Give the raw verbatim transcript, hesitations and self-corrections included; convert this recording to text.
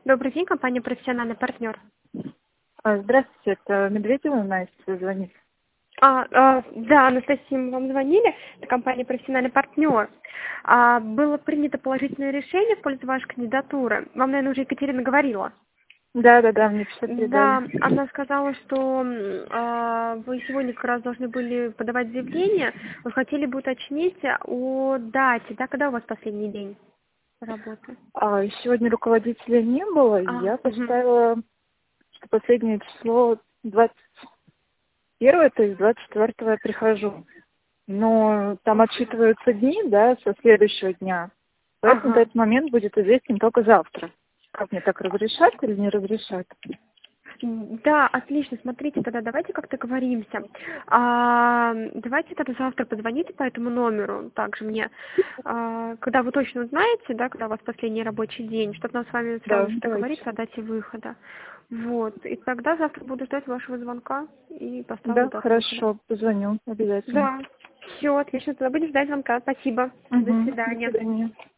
Добрый день, компания «Профессиональный партнер». А, Здравствуйте, это Медведева Настя звонит. А, а, да, Анастасия, мы вам звонили, это компания «Профессиональный партнер». А, было принято положительное решение в пользу вашей кандидатуры. Вам, наверное, уже Екатерина говорила. Да, да, да, мне все передали. Да, она сказала, что м, а, вы сегодня как раз должны были подавать заявление. Вы хотели бы уточнить о дате, да, когда у вас последний день работы? А, сегодня руководителя не было, и А, я мгм. поставила, что последнее число двадцать первое, то есть двадцать четвёртого я прихожу. Но там отсчитываются дни, да, со следующего дня. Поэтому Ага. этот момент будет известен только завтра. Как мне так разрешат или не разрешат? М, Да, отлично. Смотрите, тогда давайте как-то договоримся. А, давайте тогда завтра позвоните по этому номеру, также мне, а, когда вы точно узнаете, да, когда у вас последний рабочий день, чтобы нам с вами сразу Да, же давайте. договориться о дате выхода. Вот. И тогда завтра буду ждать вашего звонка и поставлю Да, дату выхода. хорошо, позвоню обязательно. Да. Все, отлично. Тогда будем ждать звонка. Спасибо. До Угу, до свидания. свидания.